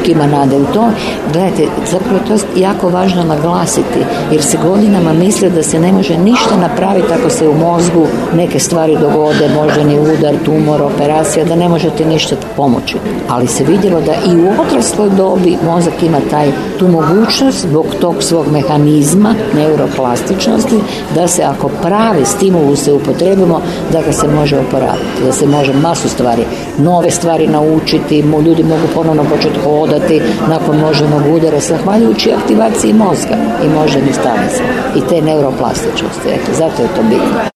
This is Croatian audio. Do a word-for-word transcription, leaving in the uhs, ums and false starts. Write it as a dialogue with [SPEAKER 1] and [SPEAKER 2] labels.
[SPEAKER 1] ipak ima nade u to. Gledajte, zapravo to je jako važno naglasiti, jer se godinama misle da se ne može ništa napraviti ako se u mozgu neke stvari dogode, moždani udar, tumor, operacija, da ne možete ništa pomoći. Ali se vidjelo da i u odrasloj dobi mozak ima taj, tu mogućnost zbog tog svog mehanizma neuroplastičnosti, da se ako prave stimuluse upotrebimo, da ga se može oporaviti, da se može masu stvari, nove stvari naučiti, ljudi mogu ponovno početi hodati nakon moždanog udara, zahvaljujući aktivaciji mozga i moždanih stanica i te neuroplastičnosti. Eto, zato je to bitno.